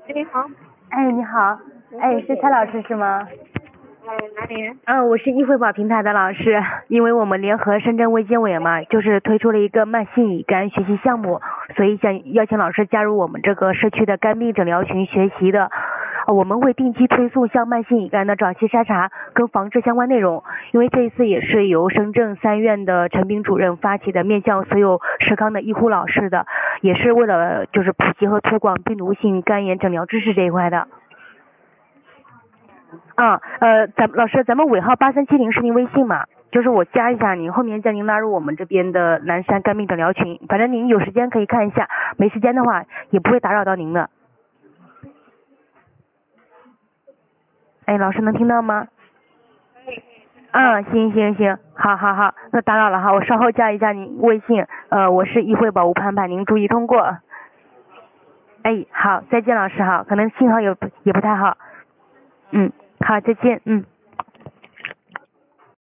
你好。 哎，你好，哎，是蔡老师是吗？ 哪里？ 我是易汇宝平台的老师，因为我们联合深圳卫健委嘛，就是推出了一个慢性乙肝学习项目，所以想邀请老师加入我们这个社区的肝病诊疗群学习的。我们会定期推送像慢性乙肝的早期筛查跟防治相关内容，因为这一次也是由深圳3院的陈炳主任发起的，面向所有社康的医护老师的，也是为了就是普及和推广病毒性肝炎诊疗知识这一块的。老师，咱们尾号8370是您微信嘛？就是我加一下您，后面将您拉入我们这边的南山肝病诊疗群。反正您有时间可以看一下，没时间的话也不会打扰到您的。哎，老师能听到吗？行，好，那打扰了哈，我稍后加一下您微信。我是易汇宝吴盼盼，您注意通过。哎，好，再见老师好，可能信号也不太好。好，再见，